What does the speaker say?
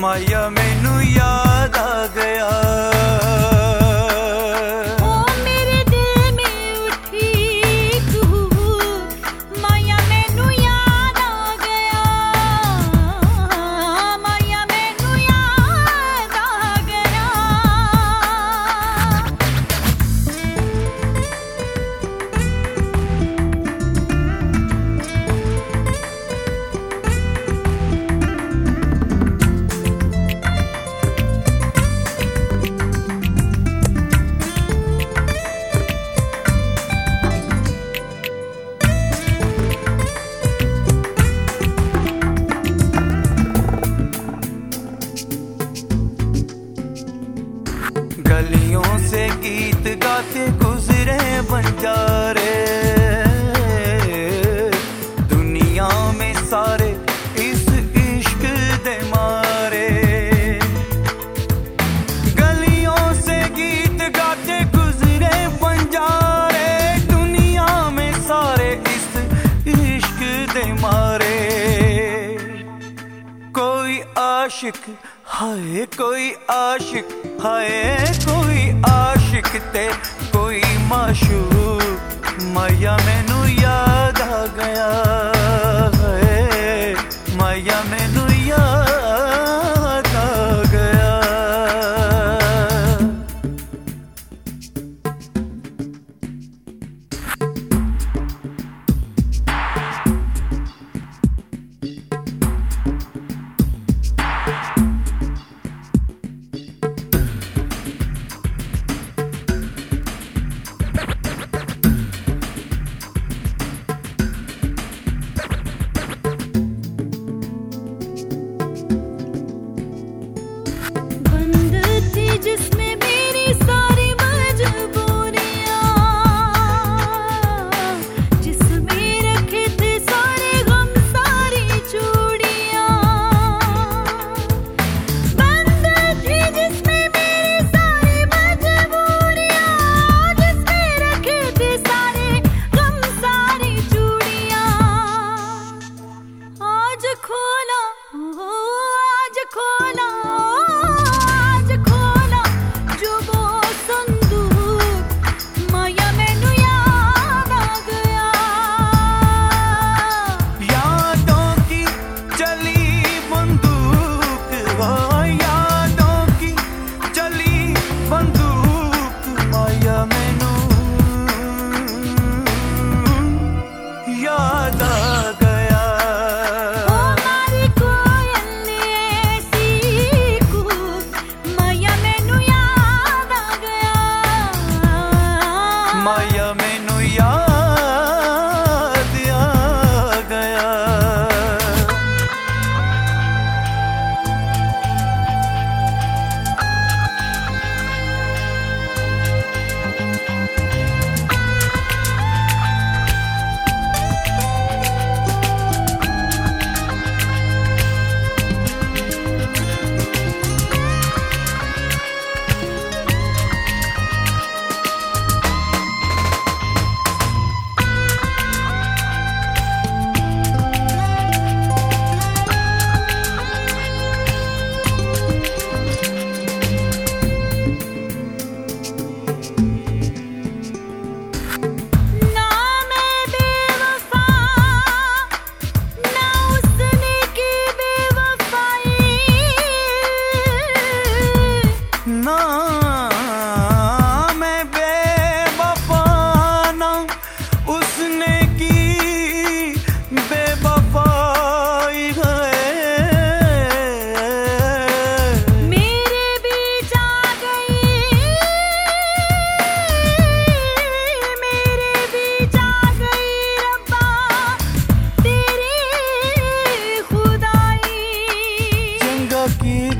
माया मैनू याद आ गया। गलियों से गीत गाते गुजरे बंजारे, दुनिया में सारे इस इश्क दे मारे। गलियों से गीत गाते गुजरे बंजारे, दुनिया में सारे इस इश्क दे मारे। कोई आशिक हाय, कोई आशिक हाय, कोई आशिक ते कोई माशूक। माया मैनू याद आ गया, माया मैनू याद आ गया। जिसमें मेरी सारी मजबूरियां, जिसमें रखे थे सारे गम सारी चूड़ियां। बंद थी जिसमें मेरी सारी मजबूरियां, जिसमें रखे थे सारे गम सारी चूड़ियां। आज खोला, आज खोला, माया मैनू याद आ गया। की